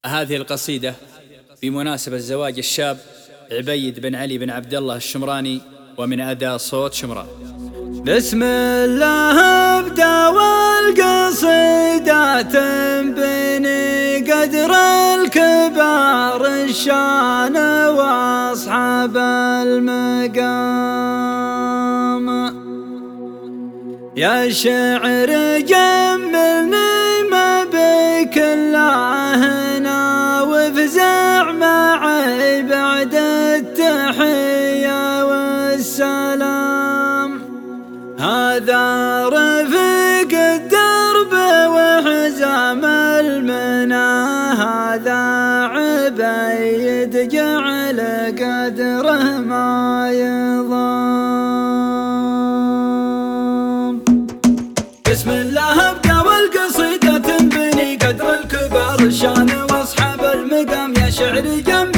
هذه القصيدة بمناسبة زواج الشاب عبيد بن علي بن عبد الله الشمراني، ومن أداء صوت شمران. بسم الله ابدأ والقصيدة تنبني قدر الكبار الشان واصحاب المقام. يا شعر جملني ما بك الا هنا وافزع معي بعد التحية والسلام. هذا رفيق الدرب وحزام المنى، هذا عبيد جعل قدره ما يضام. بسم الله ابدا والقصيدة تنبني قدر الكبار الشان واصحاب المقام. يا شعر جميل